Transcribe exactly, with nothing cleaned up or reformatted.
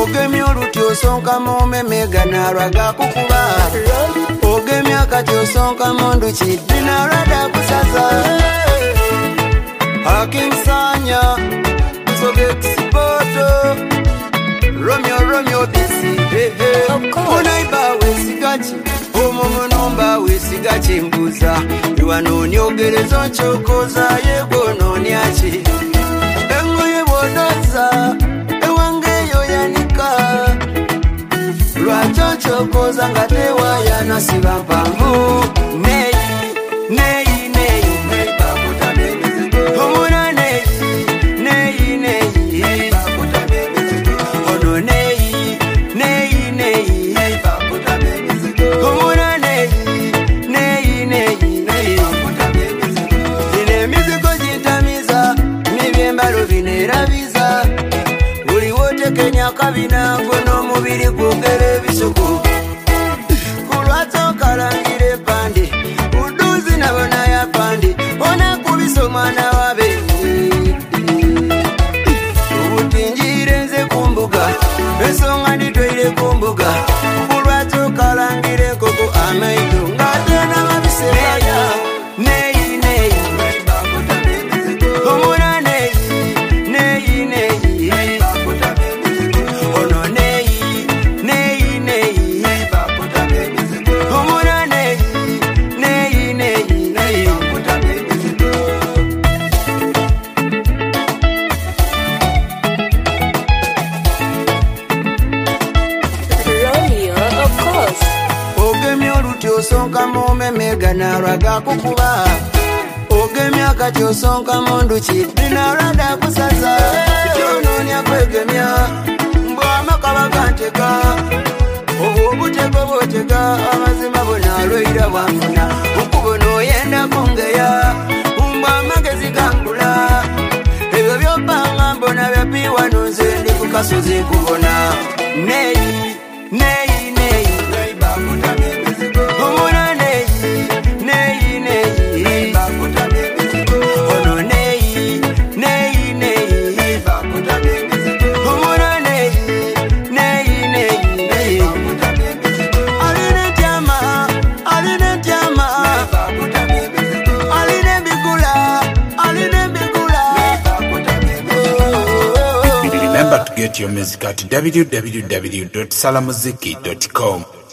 Ogemya oluti osonka mu memega n'alwaga kukuba. Ogemya akati osonka mu nduki dinalwada kusaza. Hakim Sanya Sogexpoto Romeo Romeo bisi hey hey. Unaiba wesigachi Omomo nomba wesigachi mbuza. Iwano nyogerezo nchokoza yego noniachi. Engo yebodoza ewangeyo yanika. Lwacho chokoza ngatewa yanasiba mpambu. Nei, nei, nei, nei bakuta memezigo. Omuna nei, nei, nei bakuta memezigo. Ono nei, nei, nei, nei bakuta memezigo. Omuna nei, nei, nei, nei bakuta memezigo. Dine mizigo jitamiza, mibyembalo binerabiza. Uli wote Kenya kabina ngono mubiri kugere bisuku. Kulwato kalangire pandi, uduzi nabona ya pandi. Ona kubiso mwana wabe. Ubutinjire nze kumbuga, esonga nitwire kumbuga. Kulwato kalangire koko amaidu ngatena mabiseya. Nei nei bakuta memezigo. Omuna nei, nei nei bakuta memezigo. Ono nei, nei nei bakuta memezigo. Omuna nei, nei nei nei bakuta memezigo. Romeo, of course. Ogemya oluti osonka mu memega n'alwaga kukuba. Ogemya akati osonka mu nduki dinalwada kusaza. Kyononya kwegemya mbw'amaka baganteka. Obwo obutego bwotega amazima bonalwaira bwanfuna. Okubo n'oyenda kungeya mbw'amagezi gangula. Ebyo by'obbanga mbona byapiwa nonze ndi ku kasozi nkubona. Nei, nei, nei, nei bakuta memezigo. Omuna nei, nei, nei bakuta memezigo. Ono nei, nei, nei bakuta memezigo. Omuna nei, nei, nei, nei bakuta memezigo. Aline tiama, aline tiama bakuta memezigo. Aline bigula, aline bigula bakuta memezigo. Remember to get your music at w w w dot salamuziki dot com.